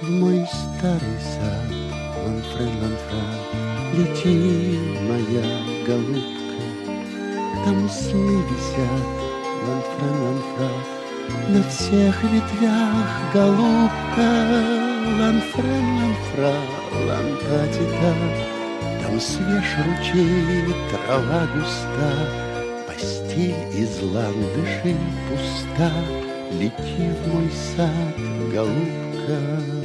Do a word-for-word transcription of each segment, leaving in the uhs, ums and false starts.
в мой старый сад, ланфрен, ланфра, лети, моя голубка. Там сны висят, ланфрен, ланфра, на всех ветвях, голубка. Ланфрен, ланфра, лантатита, там свеж ручей, трава густа, постель из ландышей пуста. Лети в мой сад, голубка.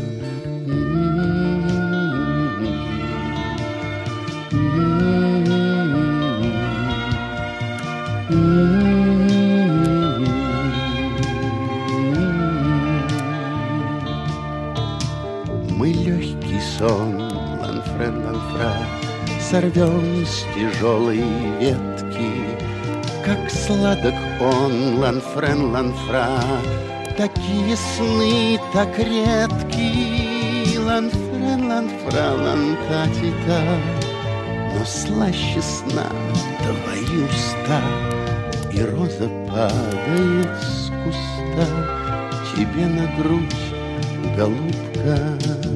Мы легкий сон, ланфрен, ланфра, сорвем с тяжелой ветки. Как сладок он, ланфрен, ланфра, такие сны так редки. Ланфрен, ланфра, лантатита, но слаще сна твои уста. И роза падает с куста тебе на грудь, голубка.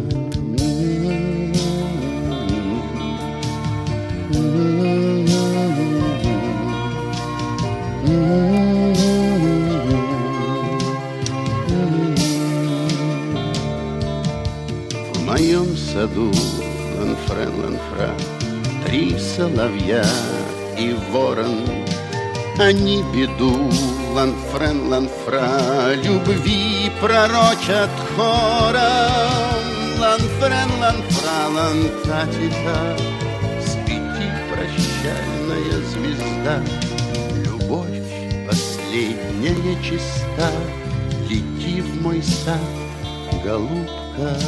В моем саду, ланфрен, ланфра, три соловья и ворон. Они беду, ланфрен, ланфра, любви пророчат хором. Ланфрен, ланфра, лантатита, свети, прощальная звезда. Любовь последняя чиста, лети в мой сад, голубка.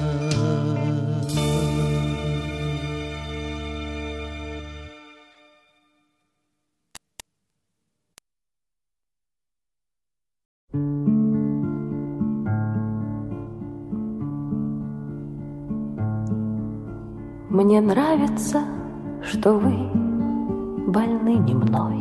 Мне нравится, что вы больны не мной.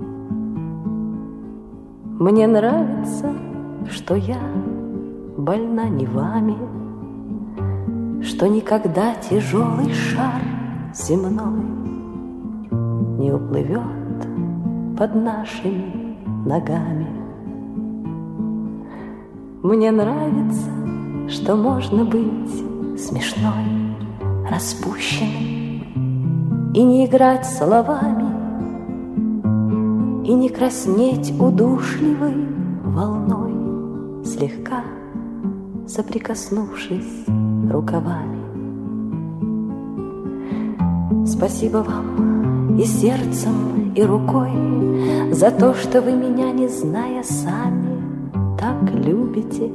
Мне нравится, что я больна не вами, что никогда тяжелый шар земной не уплывет под нашими ногами. Мне нравится, что можно быть смешной, распущенной и не играть словами, и не краснеть удушливой волной, слегка соприкоснувшись рукавами. Спасибо вам и сердцем, и рукой за то, что вы меня, не зная сами, так любите,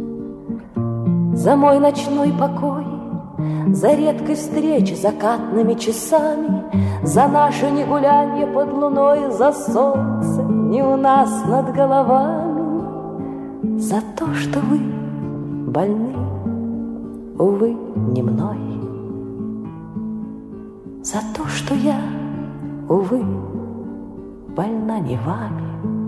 за мой ночной покой, за редкость встреч закатными часами, за наше негулянье под луной, за солнце не у нас над головами, за то, что вы больны, увы, не мной, за то, что я, увы, больна не вами.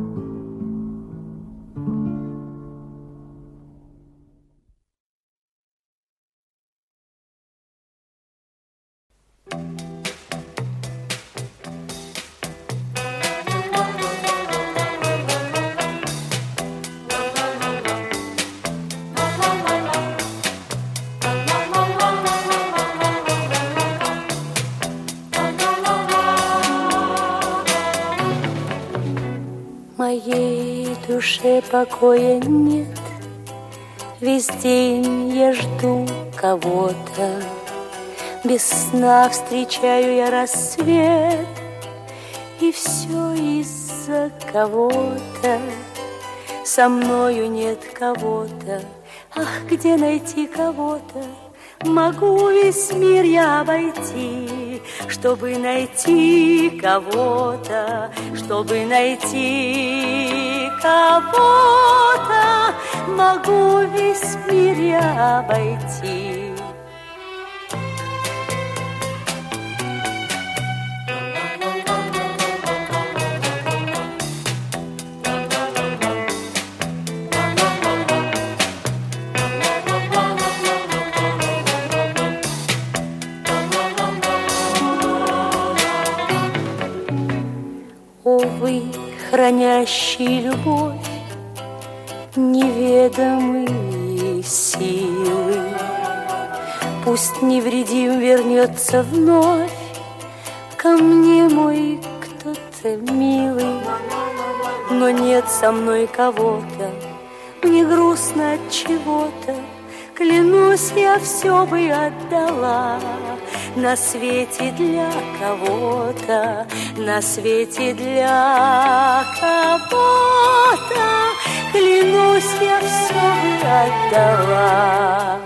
Моей душе покоя нет, весь день я жду кого-то, без сна встречаю я рассвет, и все из-за кого-то. Со мною нет кого-то, ах, где найти кого-то? Могу весь мир я обойти, чтобы найти кого-то, чтобы найти кого-то. Могу весь мир я обойти. вы, хранящие любовь, неведомые силы. Пусть невредим вернется вновь ко мне мой кто-то милый, но нет со мной кого-то, мне грустно от чего-то. Клянусь, я все бы отдала на свете для кого-то, на свете для кого-то. Клянусь, я все бы отдала.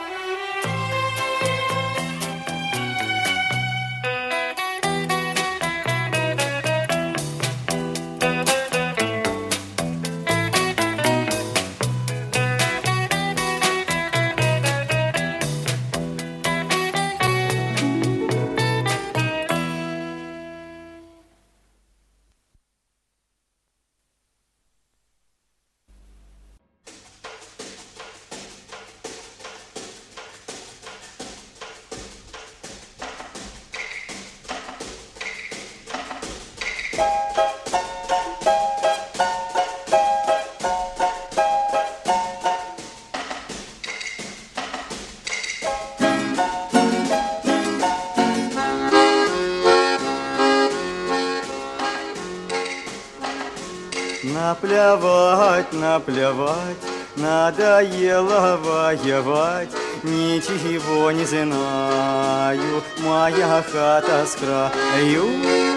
Наплевать, наплевать, надоело воевать, ничего не знаю, моя хата с краю.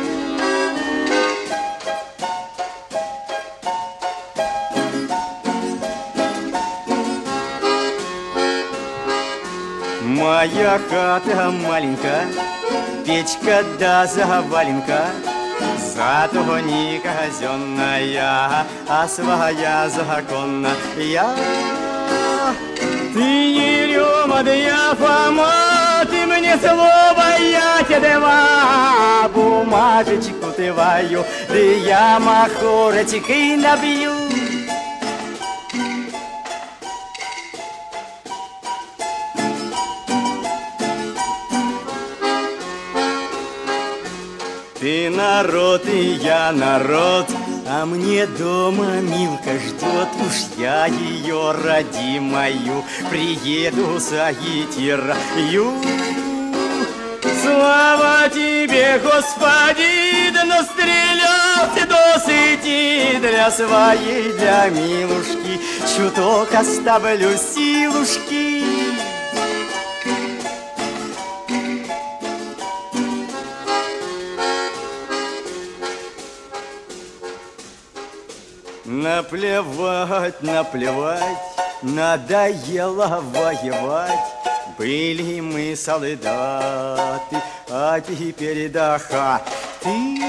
Моя хата маленькая, печка да заваленка, зато не казенная, а своя законная. Ты не Рема, да я Фома, ты мне слово, я тебе два, бумажечку твою, да я махорочкой набью. Ты народ, и я народ, а мне дома Милка ждет. Уж я ее родимую приеду заитираю. Слава тебе, Господи, да настрелялся досыти для своей, для Милушки, чуток оставлю силушки. Наплевать, наплевать, надоело воевать. Были мы солдаты, а теперь да хаты.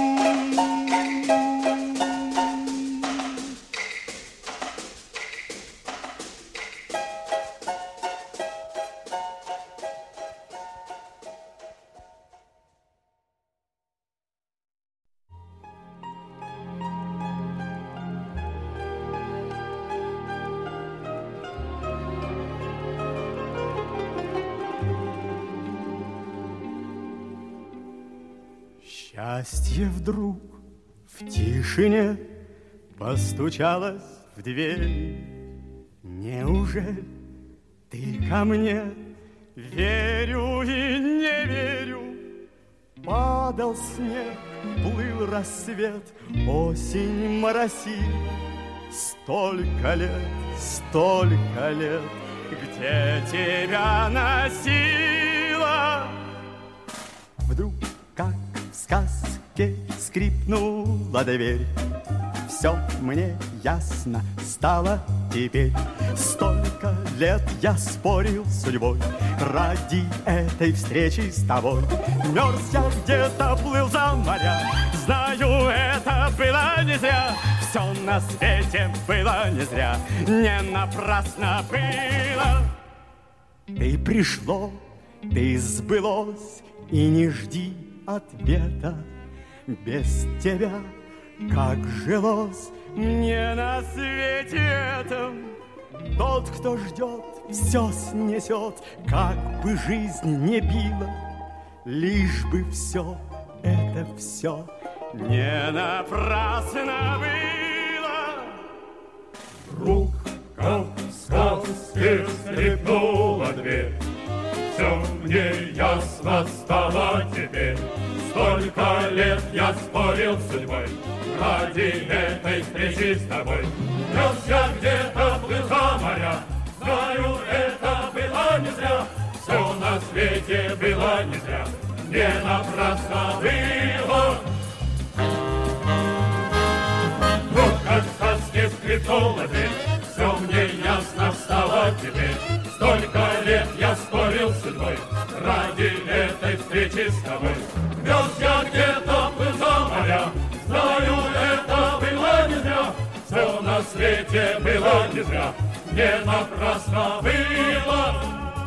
Счастье вдруг в тишине постучалось в дверь. Неужели ты ко мне? Верю и не верю. Падал снег, плыл рассвет, осень моросит. Столько лет, столько лет, где тебя носила? Вдруг, как в сказке, скрипнула дверь. Все мне ясно стало теперь. Столько лет я спорил с судьбой ради этой встречи с тобой. Мерз я где-то, плыл за моря. Знаю, это было не зря. Все на свете было не зря. Не напрасно было. Ты пришло, ты сбылось, и не жди ответа. Без тебя как жилось мне на свете этом. Тот, кто ждет, все снесет, как бы жизнь не била. Лишь бы все, это все не напрасно было. Вдруг, как в сказке, скрипнула дверь. Все мне ясно стало теперь. Столько лет я спорил с судьбой ради этой встречи с тобой. Нес я где-то плыл за моря, знаю, это было не зря. Все на свете было не зря, не напрасно было. Вот как в сказке скрипнула дверь, все мне ясно стало теперь. Столько лет я спорил с судьбой ради этой встречи с тобой. Вез я где-то плыл за моря, знаю, это было не зря. Все на свете было не зря, не напрасно было.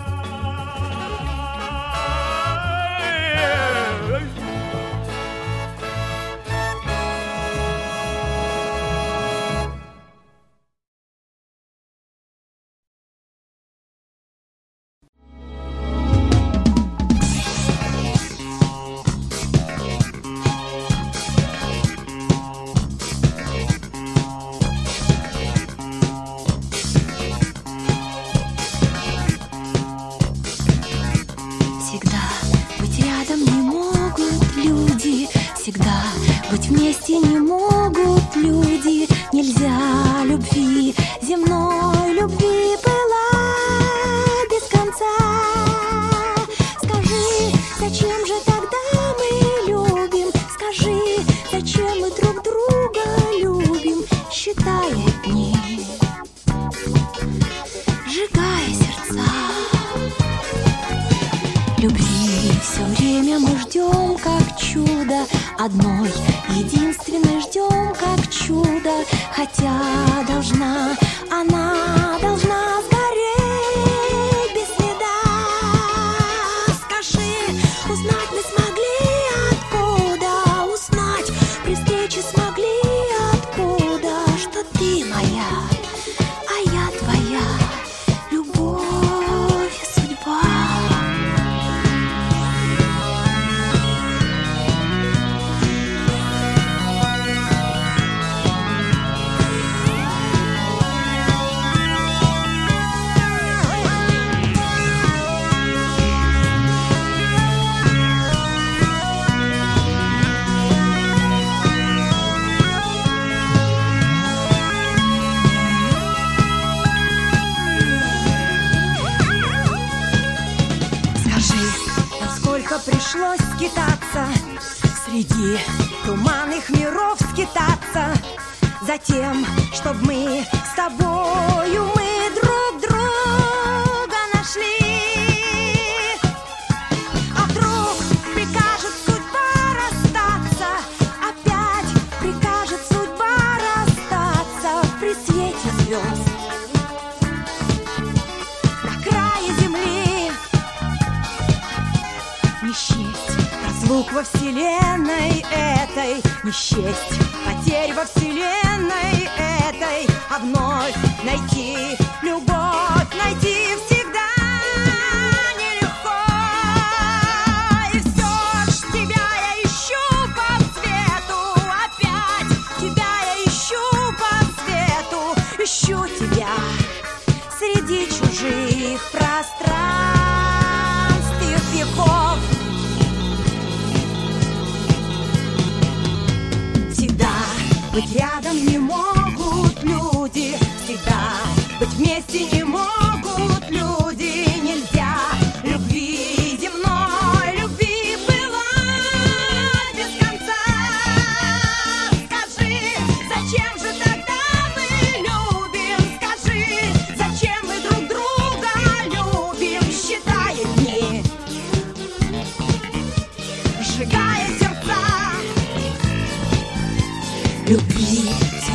Вместе не могут люди, нельзя любви, земной любви была без конца. Скажи, зачем же тогда мы любим? Скажи, зачем мы друг друга любим? Считая дни, сжигая сердца. Любви все время мы ждем, как чудо, одной единственной ждем, как чудо. Хотя должна, она должна сгореть без следа. Скажи, узнать мы смогли откуда? Узнать при встрече смогли откуда? Что ты моя, а я твоя, любовь и судьба. Пришлось скитаться среди туманных миров, скитаться за тем, чтоб мы с тобою мы друг друга нашли. А вдруг прикажет судьба расстаться, опять прикажет судьба расстаться при свете звезд на крае земли. Не счесть разлук во вселенной этой, не счесть потерь во вселенной этой, а вновь найти любовь, найти всегда нелегко. И все ж тебя я ищу по свету, опять тебя я ищу по свету, ищу тебя среди чужих пространств и веков. Быть рядом не могут люди, всегда быть вместе не могут люди. Нельзя любви земной, любви была без конца. Скажи, зачем же тогда мы любим? Скажи, зачем мы друг друга любим? Считая дни, сжигая сердца. Любви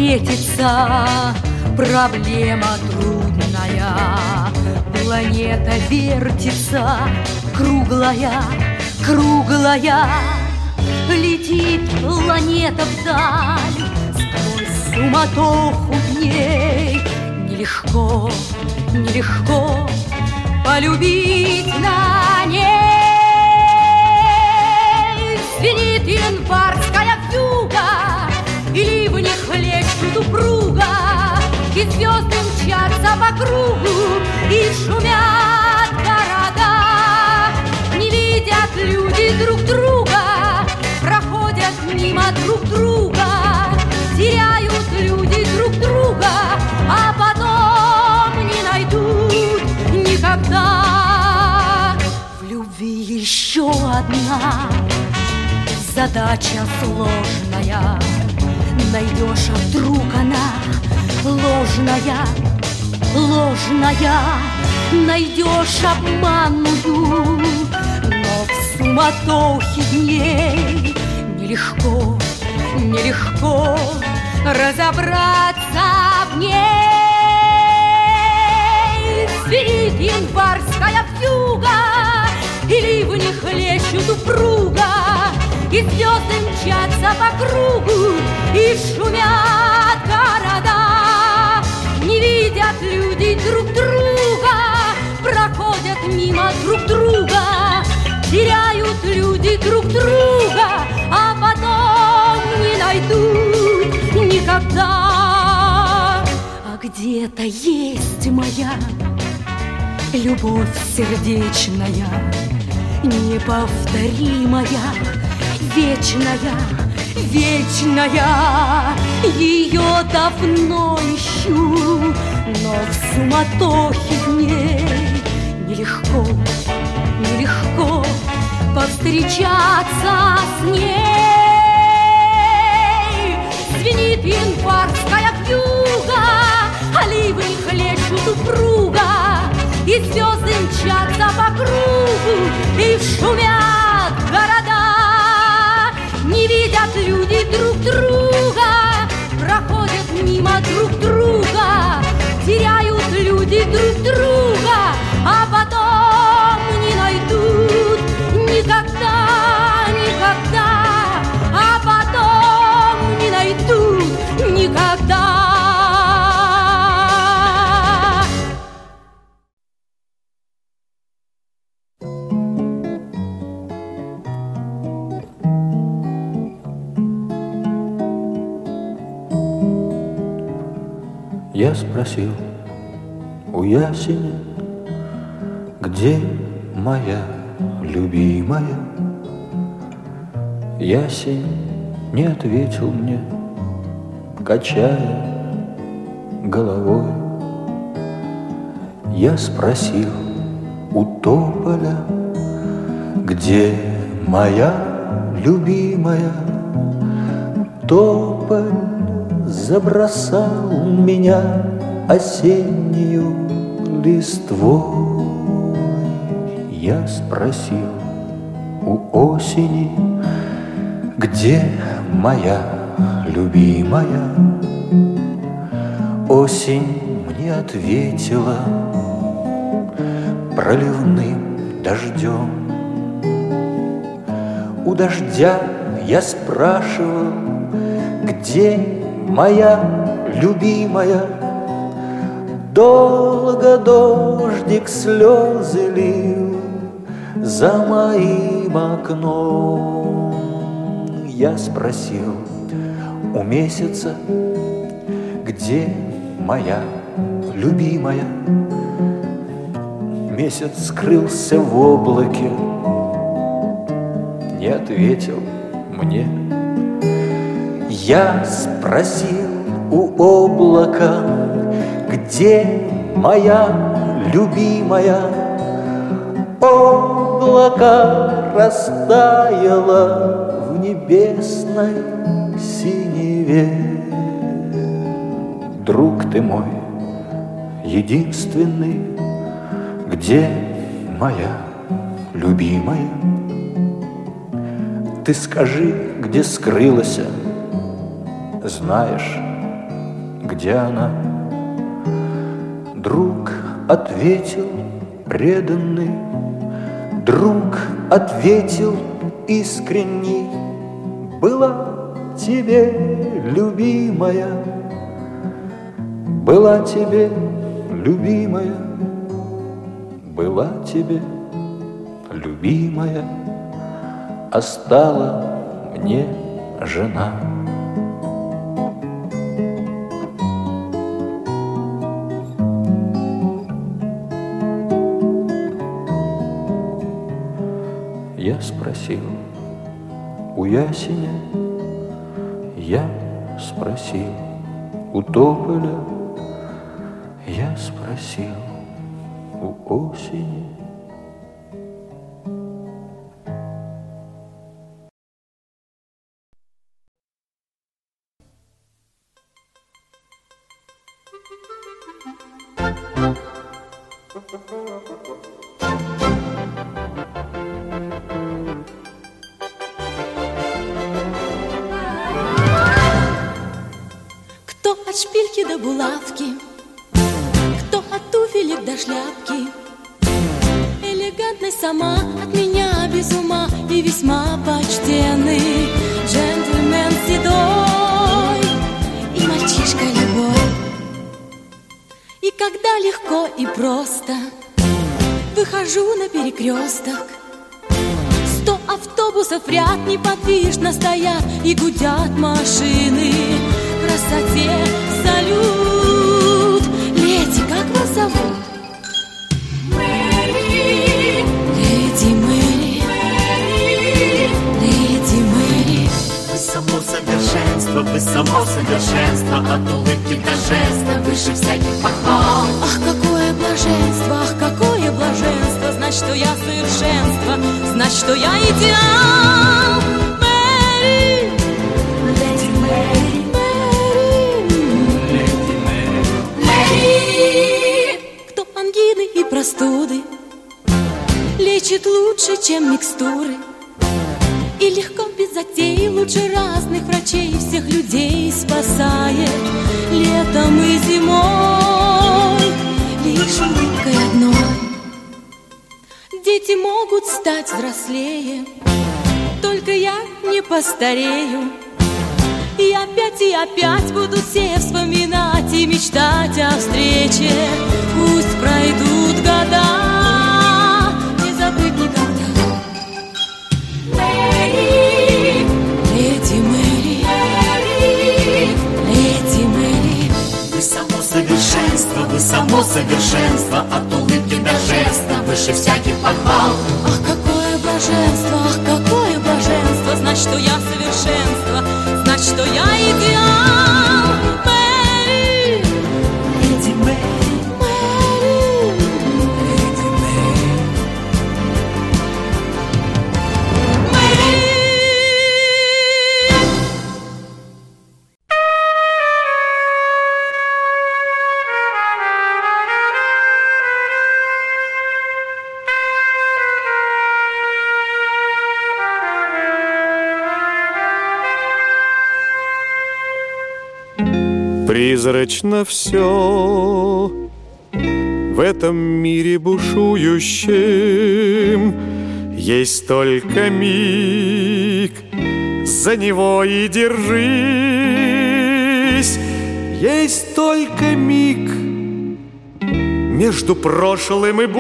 встретиться, проблема трудная. Планета вертится, круглая, круглая. Летит планета вдаль, сквозь суматоху дней. Нелегко, нелегко полюбить на ней. Звенит январская вьюга, и ливни хлещут упруга, и звезды мчатся по кругу, и шумят города. Не видят люди друг друга, проходят мимо друг друга, теряют люди друг друга, а потом не найдут никогда. В любви еще одна задача сложная. Найдешь, а вдруг она ложная, ложная. Найдешь обманную, но в суматохе дней нелегко, нелегко разобраться в ней. Звенит январская вьюга, и ливни хлещут упруга, и звезды мчатся по кругу, и шумят города. Не видят люди друг друга, проходят мимо друг друга, теряют люди друг друга, а потом не найдут никогда. А где-то есть моя любовь сердечная, неповторимая, вечная, вечная. Ее давно ищу, но в суматохе дней нелегко, нелегко повстречаться с ней. Звенит январская вьюга, а ливни хлещут упруга, и звезды мчатся по кругу, и шумят города. Не видят люди друг друга, проходят мимо друг друга, теряют люди друг друга, а потом не найдут никогда, никогда, а потом не найдут никогда. Я спросил у ясеня, где моя любимая. Ясень не ответил мне, качая головой. Я спросил у тополя, где моя любимая. Тополь забросал меня осеннюю листвой. Я спросил у осени, где моя любимая. Осень мне ответила проливным дождем. У дождя я спрашивал, где моя любимая. Долго дождик слезы лил за моим окном. Я спросил у месяца, где моя любимая. Месяц скрылся в облаке, не ответил мне. Я спросил у облака, где моя любимая. Облако растаяло в небесной синеве. Друг ты мой единственный, где моя любимая? Ты скажи, где скрылась, знаешь, где она? Друг ответил преданный, друг ответил искренний: была тебе, любимая, была тебе, любимая, была тебе, любимая, а стала мне жена. Я спросил у ясеня, я спросил у тополя, я спросил у осени. Кто от шпильки до булавки, кто от туфелек до шляпки, элегантность сама от меня без ума и весьма почтенный джентльмен седой и мальчишка любой. И когда легко и просто выхожу на перекресток, сто автобусов в ряд неподвижно стоят и гудят машины. Красоте салют. Леди, как вас зовут? Мэри. Леди Мэри. Мэри. Леди Мэри. Вы само совершенство, вы само совершенство, от улыбки до жеста выше всяких похвал. Ах, какое блаженство, ах, какое блаженство, знать, что я совершенство, знать, что я идеал. Мэри. Леди Мэри. Кто ангины и простуды лечит лучше, чем микстуры, и легко без затей лучше разных врачей всех людей спасает летом и зимой лишь улыбкой одной. Дети могут стать взрослее, только я не постарею. И опять и опять будут все вспоминать и мечтать о встрече. Пусть пройдут года, не забыть никогда. Мэри, леди Мэри, Мэри, леди Мэри. Вы само совершенство, вы само совершенство, от улыбки до жеста выше всяких похвал. Ах, какое блаженство, ах, какое блаженство, знать, что я совершенство, знать, что я идеал. Мэри, Леди Мэри, Мэри, Леди Мэри. Мэри. Призрачно все в этом мире бушующем, есть только миг, за него и держись. Есть только миг между прошлым и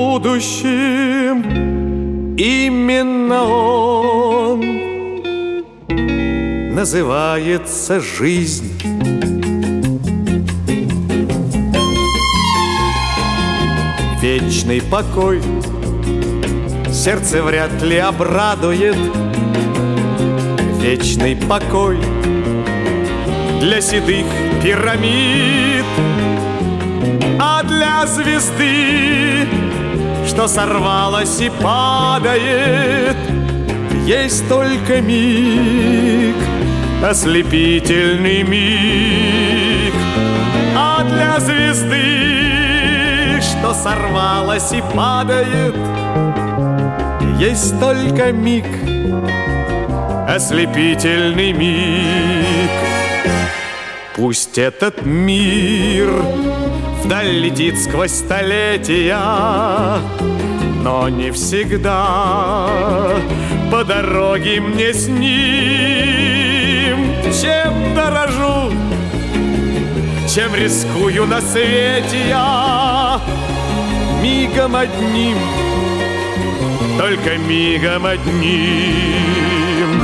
будущим, именно он называется жизнь. Вечный покой сердце вряд ли обрадует. Вечный покой для седых пирамид, а для звезды, что сорвалась и падает, есть только миг, ослепительный миг. А для звезды, что сорвалась и падает, есть только миг, ослепительный миг. Пусть этот мир вдаль летит сквозь столетия, но не всегда по дороге мне с ним. Чем дорожу, чем рискую на свете я, мигом одним, только мигом одним.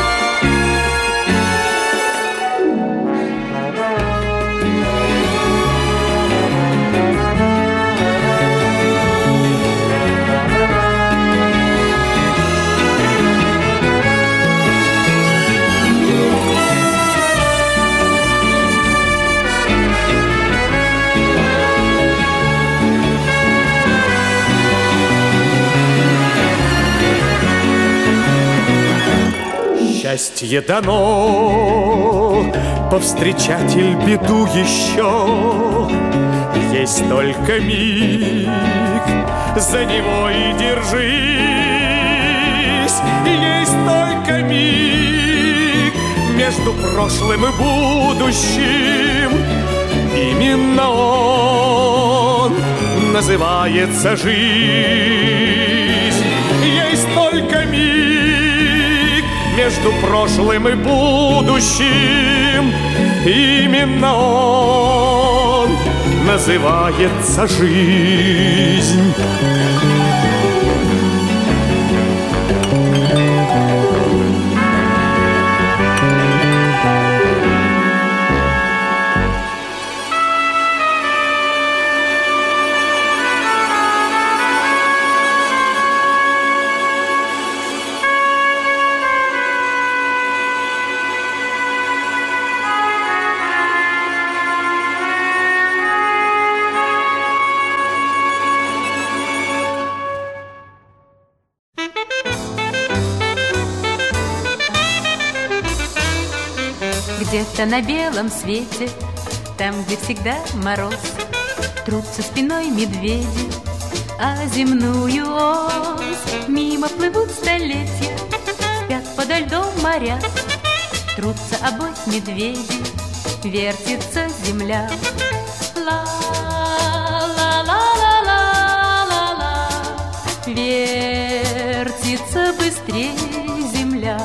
Счастье дано повстречатель беду еще. Есть только миг, за него и держись. Есть только миг между прошлым и будущим. Именно он называется жизнь. Есть только миг между прошлым и будущим. Именно он называется жизнь. Где-то на белом свете, там, где всегда мороз, трутся спиной медведи, а земную ось. Мимо плывут столетия, спят подо льдом моря, трутся обось медведи, вертится земля. Ла-ла-ла-ла-ла-ла, вертится быстрее земля.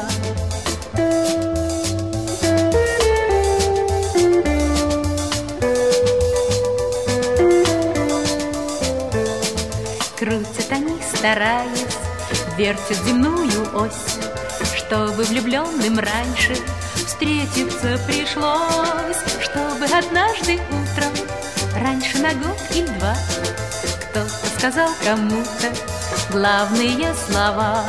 Крутят они, стараясь, вертят земную ось, чтобы влюбленным раньше встретиться пришлось, чтобы однажды утром, раньше на год или два, кто-то сказал кому-то главные слова.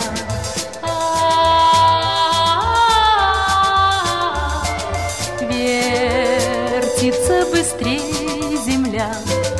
Вертится быстрее земля.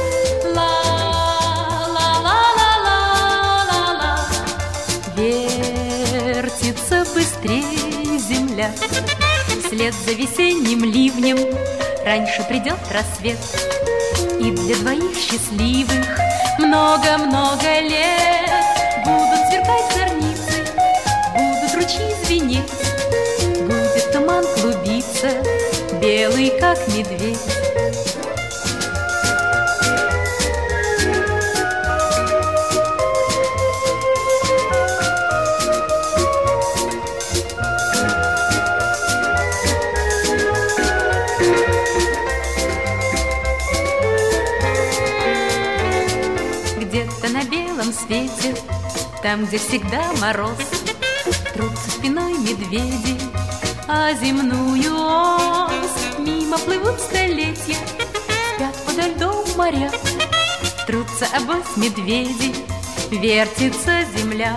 Вертится быстрее земля. Вслед за весенним ливнем раньше придет рассвет, и для двоих счастливых много-много лет будут сверкать зорницы, будут ручьи звенеть, будет туман клубиться, белый как медведь. На белом свете, там, где всегда мороз, трутся спиной медведи, а земную ось. Мимо плывут столетия, спят подо льдом моря, трутся обось медведи, вертится земля.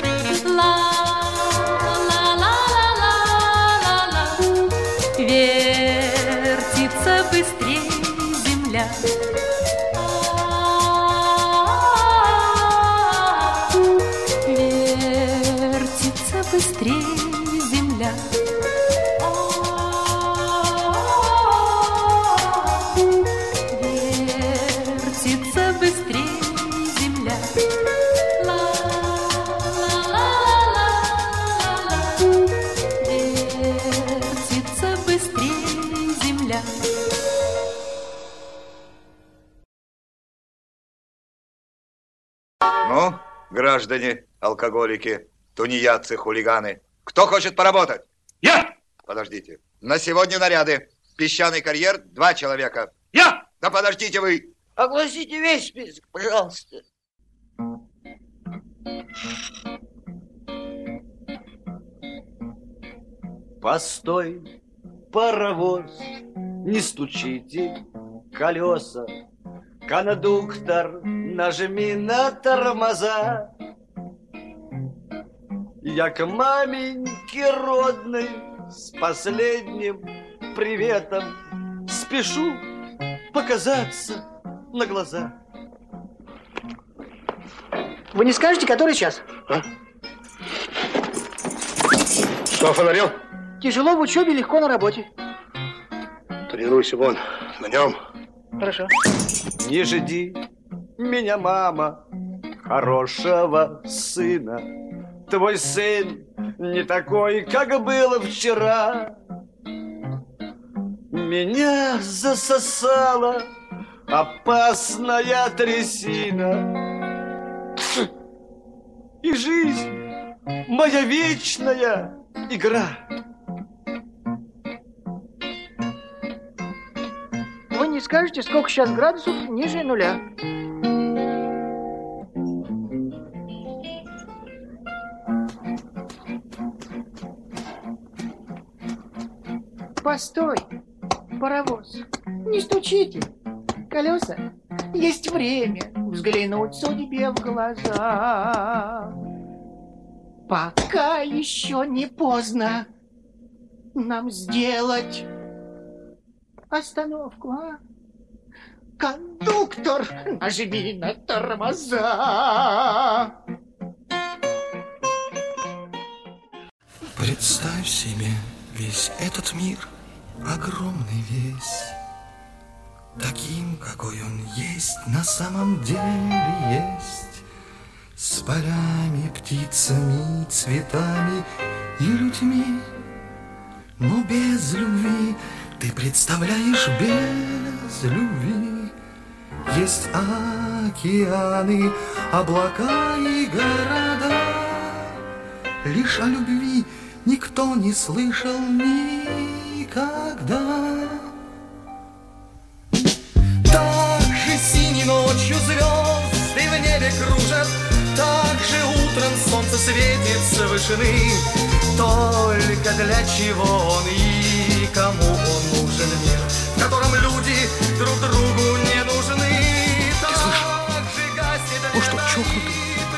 Ла-ла-ла-ла-ла-ла, вертится быстрее земля. Быстрее земля. Вертится быстрее земля. Ла-ла-ла-ла-ла, вертится быстрее земля. Граждане, алкоголики, тунеядцы, хулиганы. Кто хочет поработать? Я! Подождите. На сегодня наряды. Песчаный карьер, два человека. Я! Да подождите вы. Огласите весь список, пожалуйста. Постой, паровоз, не стучите колеса. Кондуктор, нажми на тормоза. Я к маменьке родной с последним приветом спешу показаться на глаза. Вы не скажете, который час? А? Что фонарил? Тяжело в учебе, легко на работе. Тренируйся вон, на нем. Хорошо. Не жди меня, мама, хорошего сына. Твой сын не такой, как было вчера. Меня засосала опасная трясина. И жизнь моя вечная игра. Вы не скажете, сколько сейчас градусов ниже нуля? Постой, паровоз, не стучите. Колеса, есть время взглянуть судьбе в глаза. Пока еще не поздно нам сделать остановку, а? Кондуктор, нажми на тормоза. Представь себе весь этот мир, огромный весь, таким, какой он есть, на самом деле есть, с полями, птицами, цветами и людьми, но без любви. Ты представляешь, без любви есть океаны, облака и города. Лишь о любви никто не слышал никогда. Так же синей ночью звезды в небе кружат, так же утром солнце светит с вышины. Только для чего он и кому он нужен мир, в котором люди друг другу не нужны. Ты слышишь? Он что, чокнутый?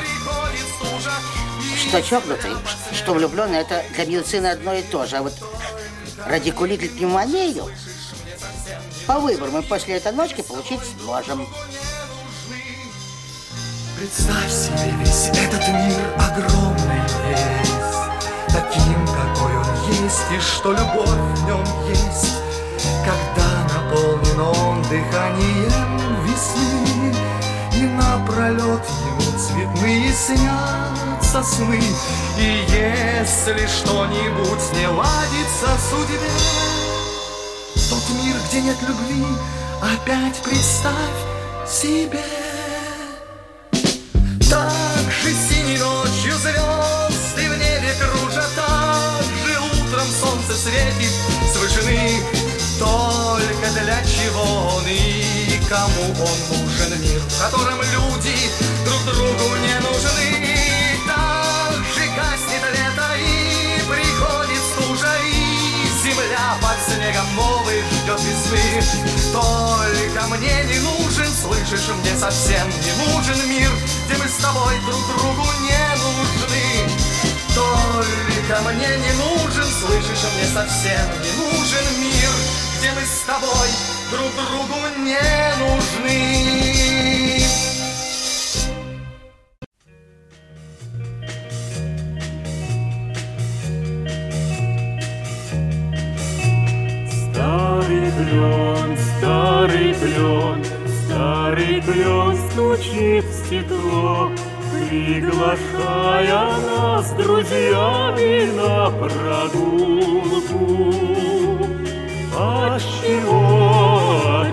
Что чокнутый, что влюбленный, это для медицины одно и то же. А вот радикулит и пневмонию по выбору мы после этой ночки получить сможем. Представь себе весь этот мир огромный весь, таким, какой он есть, и что любовь в нем есть, когда наполнен он дыханием весны, и напролет ему цветные снятся сны. И если что-нибудь не ладится в судьбе, тот мир, где нет любви, опять представь себе. Так же синей ночью звезды в небе кружат, так же утром солнце светит с вышины. Только для чего он и кому он нужен мир, в котором люди друг другу не нужны. Так же гаснет лето и приходит стужа, и земля под снегом новый ждет весны. Только мне не нужен, слышишь, мне совсем не нужен мир, где мы с тобой друг другу не нужны. Только мне не нужен, слышишь, мне совсем не нужен мир, где мы с тобой друг другу не нужны. Старый клен, старый клен, старый клен стучит в стекло, приглашая нас с друзьями на прогулку. Отчего,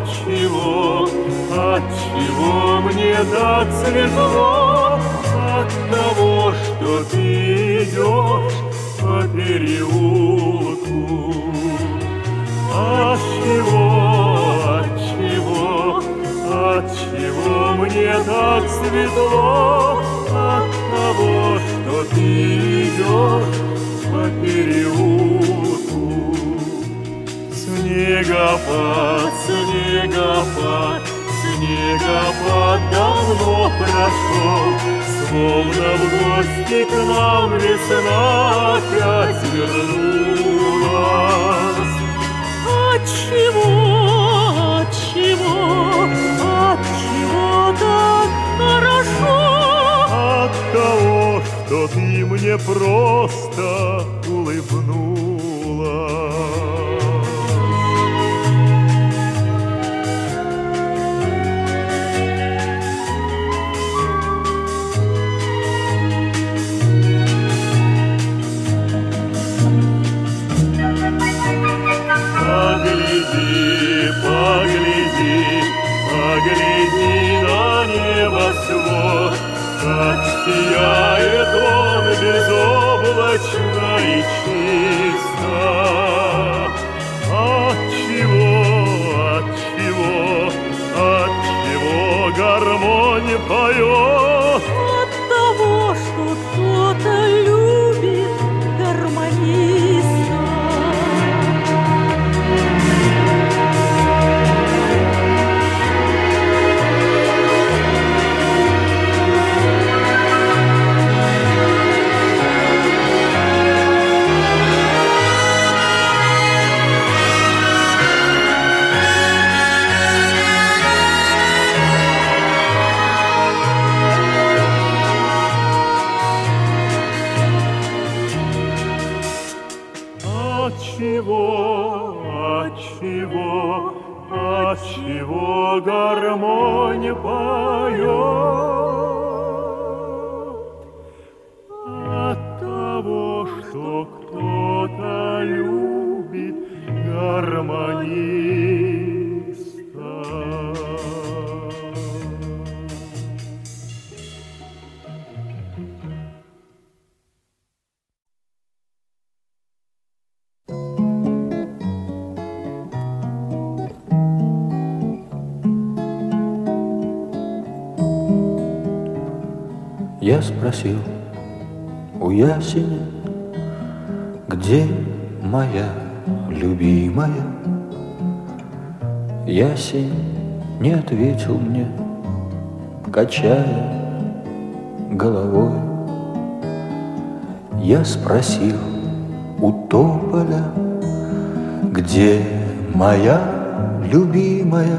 отчего, отчего мне так светло, того, что ты идешь по переулку. От чего, от чего, от чего мне так светло? От того, что ты идешь по переулку. Снегопад, снегопад, снегопад давно прошел, словно в гости к нам весна опять вернулась. Отчего, отчего, отчего так хорошо? От того, что ты мне просто улыбнулась. Погляди, погляди, погляди на небосвод, как сияет он безоблачно и чисто. Отчего, отчего, отчего гармонь поет? От того, что кто-то любит гармониста. Отчего, отчего, отчего гармонь поет? От того, что кто-то любит гармониста. Я спросил у ясеня, где моя любимая? Ясень не ответил мне, качая головой. Я спросил у тополя, где моя любимая?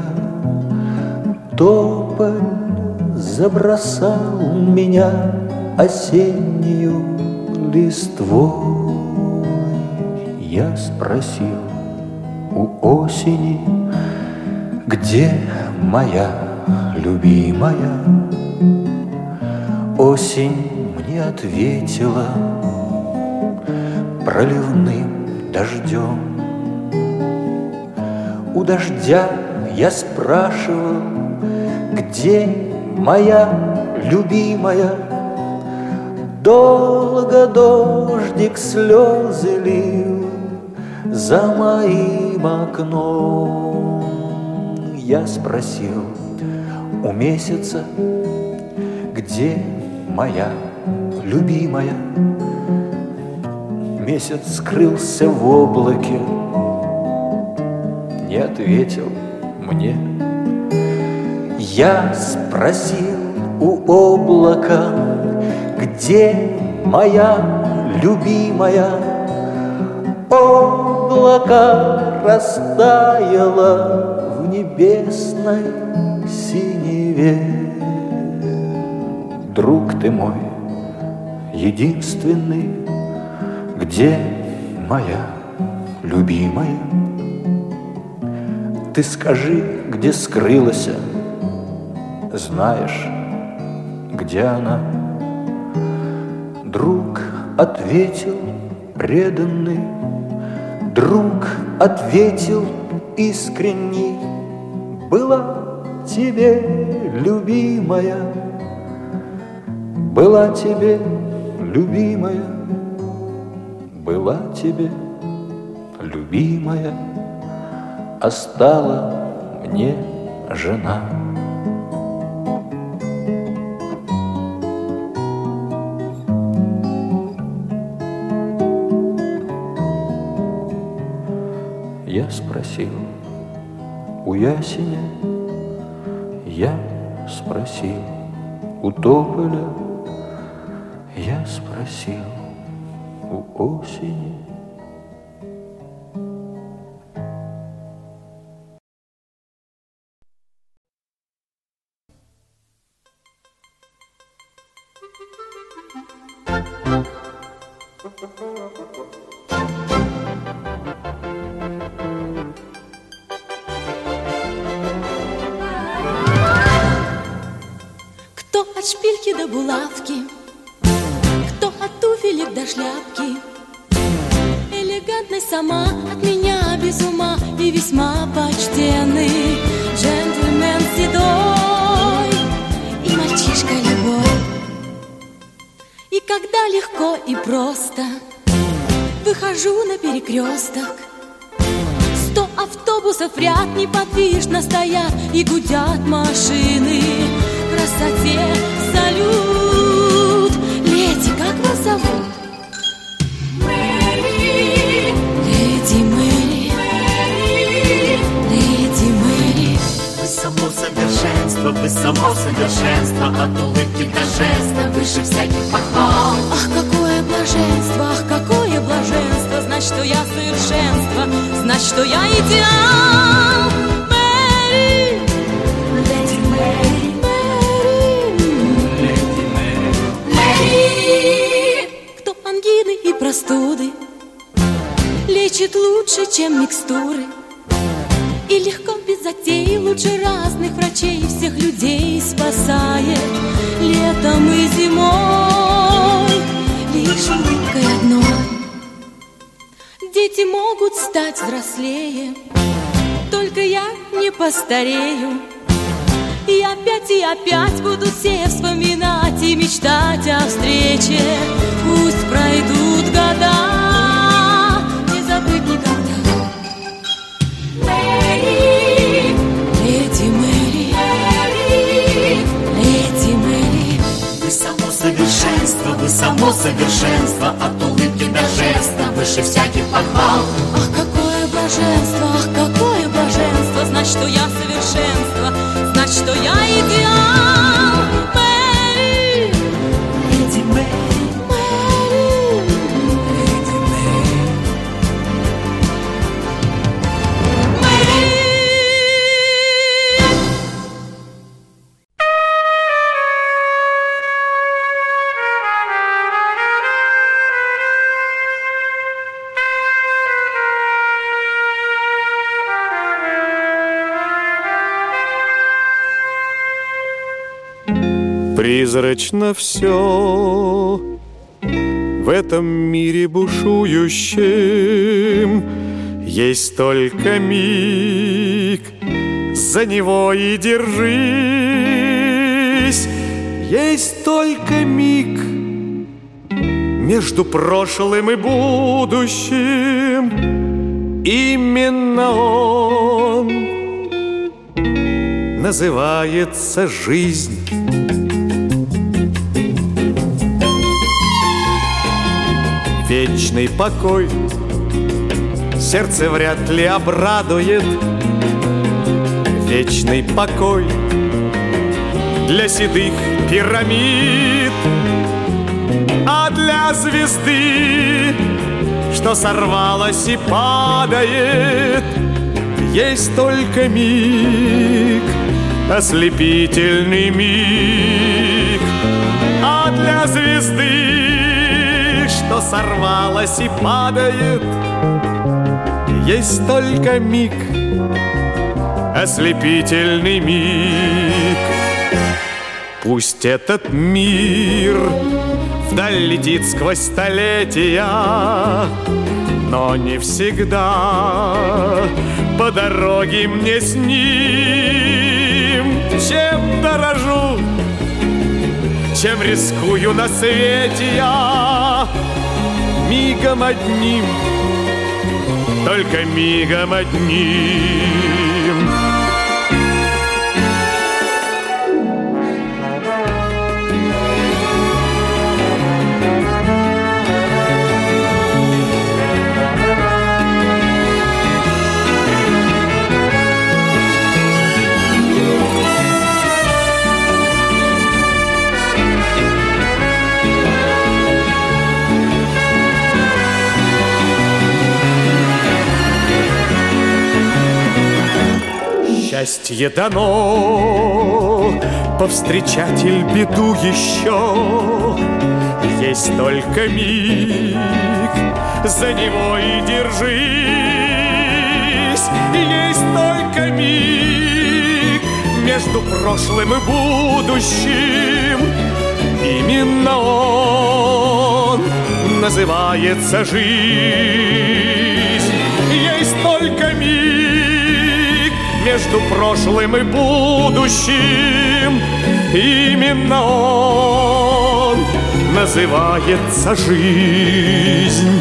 Тополь забросал меня осеннюю листвой. Я спросил у осени, где моя любимая? Осень мне ответила проливным дождем. У дождя я спрашивал, где моя любимая? Долго дождик слезы лил за моим окном. Я спросил у месяца, где моя любимая? Месяц скрылся в облаке, не ответил мне. Я спросил у облака, где моя любимая? Облако растаяло в небесной синеве. Друг ты мой единственный, где моя любимая? Ты скажи, где скрылась, знаешь, где она? Друг ответил преданный, друг ответил искренний: была тебе любимая, Была тебе любимая, была тебе любимая, а стала мне жена. Я спросил у ясеня, я спросил у тополя, я спросил у осени. Кто от шпильки до булавки, кто от туфелек до шляпки, элегантность сама от меня без ума и весьма почтенный джентльмен седой и мальчишка любой. И когда легко и просто выхожу на перекресток, сто автобусов в ряд неподвижно стоят и гудят машины. Красоте салют. Леди, как вас зовут? Мэри. Леди Мэри. Мэри. Леди Мэри. Вы само совершенство, вы само совершенство, от улыбки до жеста выше всяких похвал. Ах, какое блаженство, ах, какое блаженство, знать, что я совершенство, знать, что я идеал. Мэри. Леди Мэри. Кто ангины и простуды лечит лучше, чем микстуры, и легко без затей лучше разных врачей всех людей спасает летом и зимой лишь улыбкой одной. Дети могут стать взрослее, только я не постарею. И опять и опять будут все вспоминать и мечтать о встрече. Пусть пройдут года, не забыть никогда. Мэри, леди Мэри, Мэри, леди Мэри. Вы само совершенство, вы само совершенство, от улыбки до жеста выше всяких похвал. Ах, какое блаженство, ах, какое блаженство, знать, что я совершенство, знать, что я идеал. Мэри, леди Мэри, Мэри, леди Мэри, Мэри. Призрачно все в этом мире бушующем, есть только миг, за него и держись. Есть только миг между прошлым и будущим, именно он называется жизнь. Вечный покой сердце вряд ли обрадует. Вечный покой для седых пирамид, а для звезды, что сорвалась и падает, есть только миг, ослепительный миг. А для звезды, что сорвалась и падает, есть только миг, ослепительный миг. Пусть этот мир вдаль летит сквозь столетия, но не всегда по дороге мне с ним. Чем дорожу, чем рискую на свете я. Мигом одним, только мигом одним. Счастье дано, повстречатель беду еще. Есть только миг, за него и держись. Есть только миг между прошлым и будущим. Именно он называется жизнь. Есть только миг между прошлым и будущим. Именно он называется жизнь.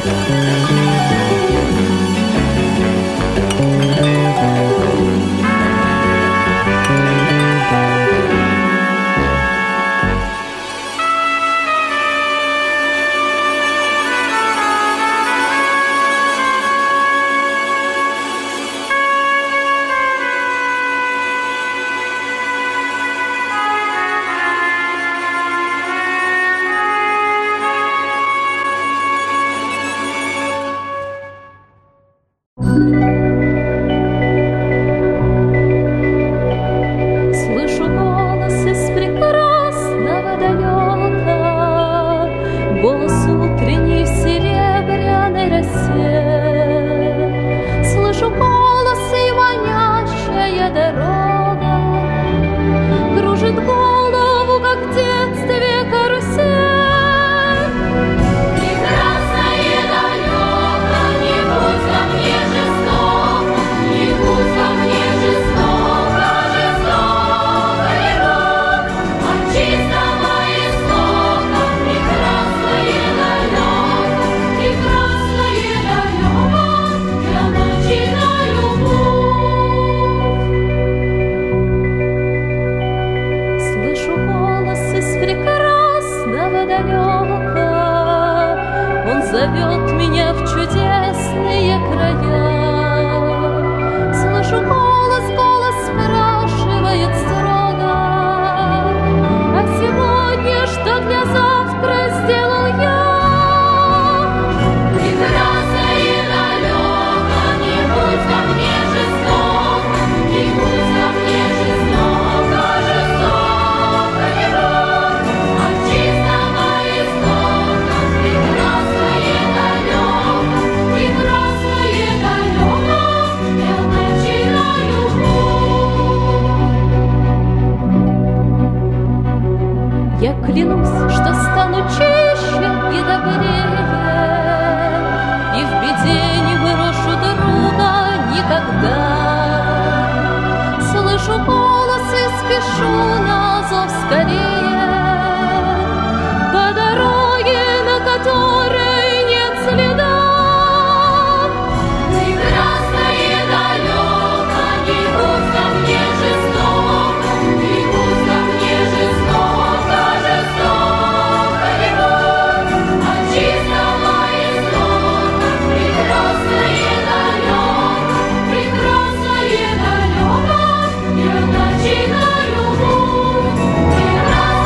Прекрасное далеко, я начинаю путь.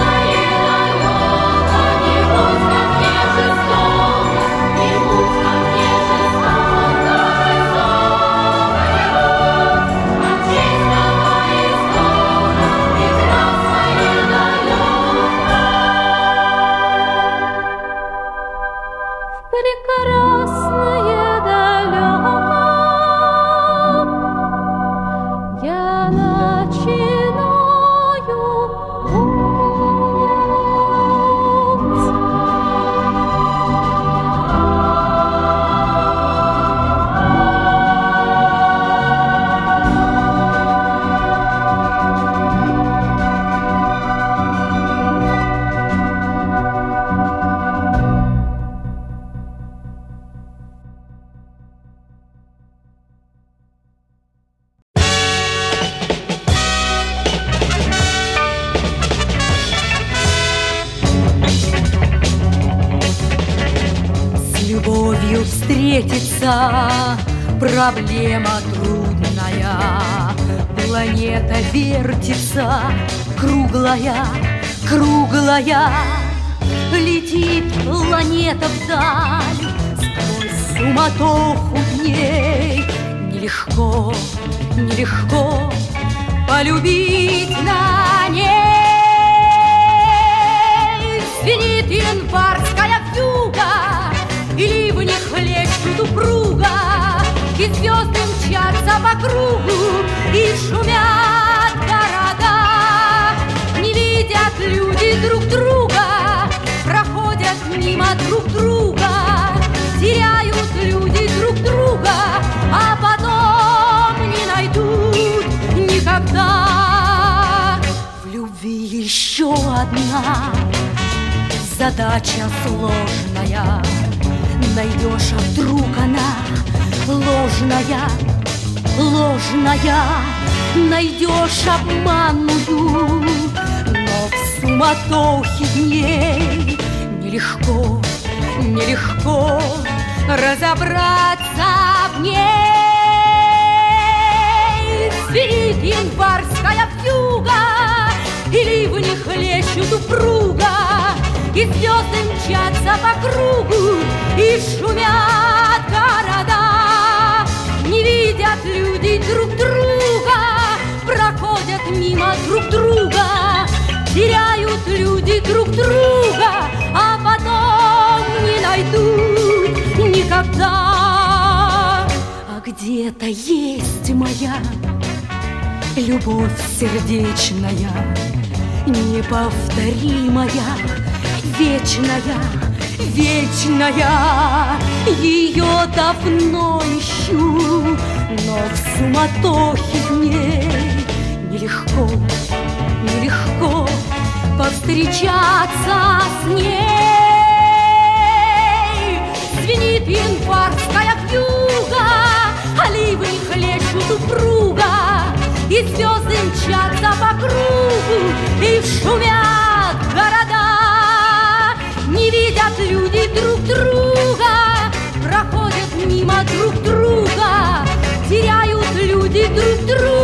встретиться, проблема трудная. Планета вертится, круглая, круглая. Летит планета вдаль, сквозь суматоху дней. Нелегко, нелегко полюбить на ней. Звенит январская вьюга, и ливни хлещут упруга, и звезды мчатся по кругу, и шумят города. Не видят люди друг друга, проходят мимо друг друга, теряют люди друг друга, а потом не найдут никогда. В любви еще одна задача сложная. Найдешь, а вдруг она ложная, ложная. Найдешь обманную, но в суматохе дней нелегко, нелегко разобраться в ней. Звенит январская вьюга, и ливни хлещут упруга, и звезды мчатся по кругу, и шумят города. Не видят люди друг друга, проходят мимо друг друга, теряют люди друг друга, а потом не найдут никогда. А где-то есть моя любовь сердечная, неповторимая, вечная, вечная. Ее давно ищу, но в суматохе дней нелегко, нелегко повстречаться с ней. Звенит январская вьюга, а ливни хлещут упруга, и звезды мчатся по кругу, и шумят города. Не видят люди друг друга, проходят мимо друг друга, теряют люди друг друга.